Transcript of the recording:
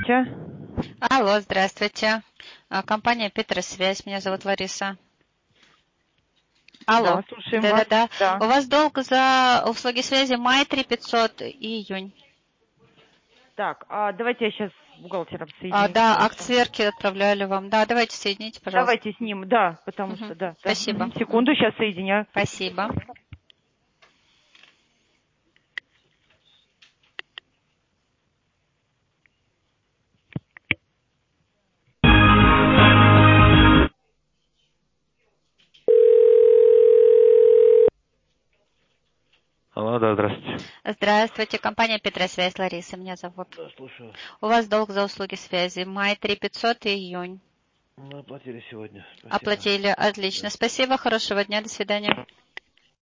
Здравствуйте. Алло, здравствуйте. Компания Петросвязь. Меня зовут Лариса. Алло. Да, слушаем вас. Да-да-да. Да. У вас долг за услуги связи май 3500 и июнь. Так, давайте я сейчас с бухгалтером соединю. Да, акт Секундочку. сверки отправляли вам. Да, давайте соедините, пожалуйста. Давайте с ним, да, потому что, Мгм. да. Спасибо. Секунду, сейчас соединяю. Спасибо. Алло, да, здравствуйте. Здравствуйте. Компания Петросвязь. Лариса меня зовут. Да, слушаю вас. У вас долг за услуги связи май 3500 и июнь. Мы оплатили сегодня. Спасибо. Оплатили. Отлично. Да. Спасибо. Хорошего дня. До свидания.